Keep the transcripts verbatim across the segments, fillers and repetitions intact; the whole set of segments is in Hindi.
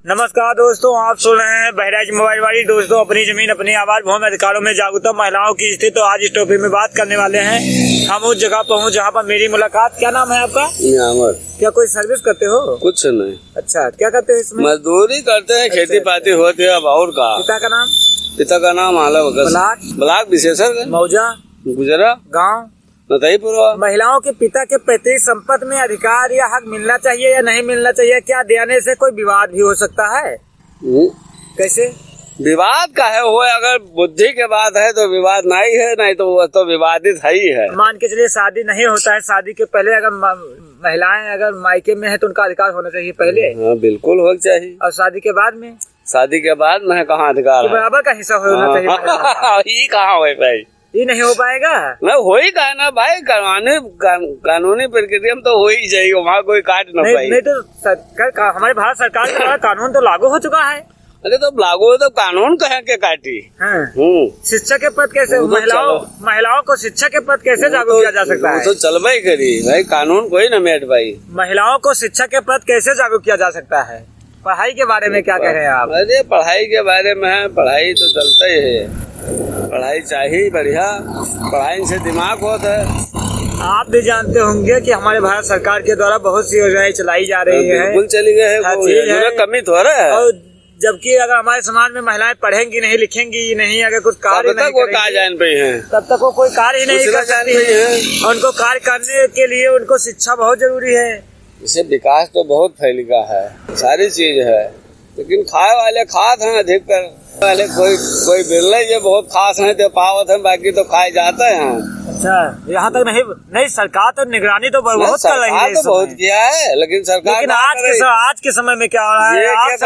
नमस्कार दोस्तों, आप सुन रहे हैं बहराइच मोबाइल वाली। दोस्तों, अपनी जमीन अपनी आवाज भूमि अधिकारों में जागरूकता महिलाओं की स्थिति। तो आज इस टॉपिक में बात करने वाले हैं। हम उस जगह पर हूँ जहाँ पर मेरी मुलाकात। क्या नाम है आपका? अमर। क्या कोई सर्विस करते हो? कुछ नहीं। अच्छा, क्या करते हैं इसमें? मजदूरी करते हैं, खेती अच्छा, पाती होती है। अब और का पिता का नाम? पिता का नाम आला ब्लाक ब्लाक विशेषर मौजा गुजरा गाँव नतईपुर। महिलाओं के पिता के पैतृक संपत्ति में अधिकार या हक मिलना चाहिए या नहीं मिलना चाहिए? क्या देने से कोई विवाद भी हो सकता है? कैसे विवाद का है? वो अगर बुद्धि के बात है तो विवाद नहीं है, नहीं तो वो तो विवादित है ही है। मान के चलिए शादी नहीं होता है, शादी के पहले अगर महिलाएं अगर मायके में है तो उनका अधिकार होना चाहिए पहले। हाँ, बिल्कुल हो चाहिए। और शादी के बाद में? शादी के बाद में कहाँ अधिकार तो बराबर का हिस्सा होना चाहिए। ये कहाँ हो भाई? ये नहीं हो पाएगा ना। हो ही का ना भाई, कानूनी कानूनी प्रक्रिया में तो हो ही जाएगी, वहाँ कोई काट न नहीं, पाएगी। नहीं तो सरकार, हमारे भारत सरकार के द्वारा कानून तो लागू हो चुका है। अरे तो लागू तो कानून कहे के काटी। हाँ। हम्म शिक्षा के पद कैसे तो महिलाओं महिलाओं को शिक्षा के पद कैसे जागरूक किया जा सकता है? तो चलबा ही करी भाई, कानून कोई न मेट भाई। महिलाओं को शिक्षा के पद कैसे जागरूक किया जा सकता है? पढ़ाई के बारे में क्या कह रहे हैं आप? अरे पढ़ाई के बारे में है, पढ़ाई तो चलता ही है। पढ़ाई चाहिए बढ़िया, पढ़ाई से दिमाग होता है। आप भी जानते होंगे कि हमारे भारत सरकार के द्वारा बहुत सी योजनाएं चलाई जा रही है। बिल्कुल चली गई है, कमी तो रहा है। और जबकि अगर हमारे समाज में महिलाएं पढ़ेंगी नहीं, लिखेंगी नहीं, अगर कुछ कार्य नहीं करेंगी, तब तक वो कोई कार्य ही नहीं कर सकती है। और उनको कार्य करने के लिए उनको शिक्षा बहुत जरूरी है। इसे विकास तो बहुत फैलिका है, सारी चीज है, लेकिन खाए वाले खास हैं अधिकतर वाले। कोई कोई बिरले ये बहुत खास है तो पावत है, बाकी तो खाए जाते हैं। अच्छा, यहाँ तक नहीं नहीं सरकार तो निगरानी तो बहुत कर रही है, तो बहुत किया है, लेकिन सरकार लेकिन आज के आज के समय में क्या हो रहा है?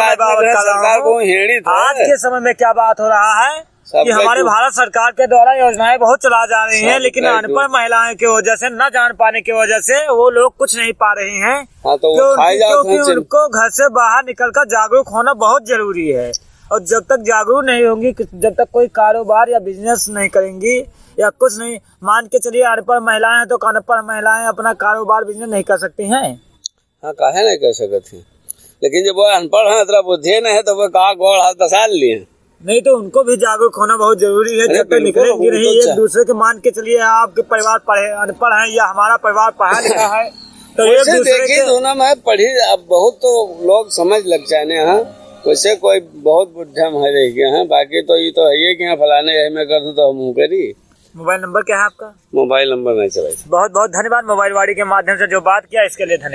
आज के समय में क्या बात हो रहा है कि हमारे भारत सरकार के द्वारा योजनाएं बहुत चला जा रही हैं, लेकिन अनपढ़ महिलाएं की वजह से, न जान पाने की वजह से वो लोग कुछ नहीं पा रही हैं। हाँ, तो क्योंकि उनको घर से बाहर निकलकर जागरूक होना बहुत जरूरी है। और जब तक जागरूक नहीं होंगी, जब तक कोई कारोबार या बिजनेस नहीं करेंगी या कुछ नहीं, मान के चलिए अनपढ़ महिलाएं हैं तो अनपढ़ महिलाएं अपना कारोबार बिजनेस नहीं कर सकती हैं। हाँ, काहे नहीं कर सकती, लेकिन जब वो अनपढ़ है, इतना बुद्धि नहीं है तो वो कहा गोड़ हाथ दसाल लिए। नहीं तो उनको भी जागरूक होना बहुत जरूरी है। जब तक निकलेंगे नहीं एक दूसरे के, मान के चलिए आपके परिवार पढ़े अनपढ़ है या हमारा परिवार पढ़ा लिखा है, तो एक दूसरे के दोनों में पढ़ी। अब बहुत तो लोग समझ लग जाने हैं, वैसे कोई बहुत बुढ़म है रह गया है, बाकी तो ये तो है कि फलाने है मैं कर दूं तो हम करी। मोबाइल नंबर क्या है आपका? मोबाइल नंबर नहीं चला। बहुत बहुत धन्यवाद मोबाइल वाड़ी के माध्यम से जो बात किया इसके लिए धन्यवाद।